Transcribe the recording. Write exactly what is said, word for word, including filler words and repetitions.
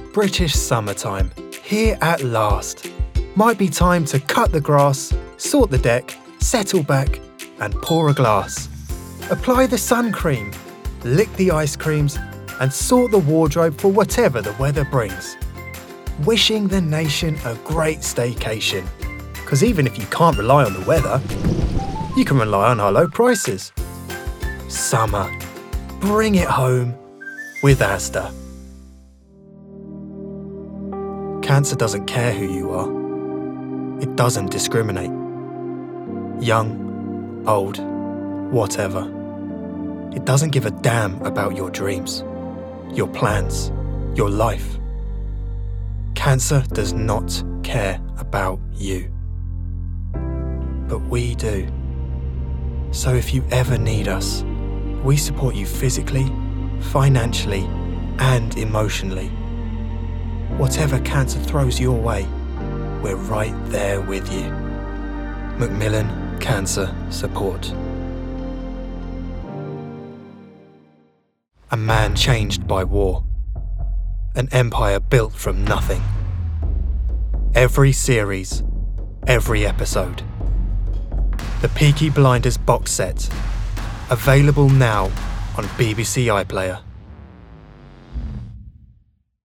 British summertime, here at last. Might be time to cut the grass, sort the deck, settle back and pour a glass. Apply the sun cream, lick the ice creams and sort the wardrobe for whatever the weather brings. Wishing the nation a great staycation. Because even if you can't rely on the weather, you can rely on our low prices. Summer, bring it home with Asda. Cancer doesn't care who you are. It doesn't discriminate. Young, old, whatever. It doesn't give a damn about your dreams, your plans, your life. Cancer does not care about you. But we do. So if you ever need us, we support you physically, financially, and emotionally. Whatever cancer throws your way, we're right there with you. Macmillan Cancer Support. A man changed by war. An empire built from nothing. Every series, every episode. The Peaky Blinders box set. Available now on B B C iPlayer.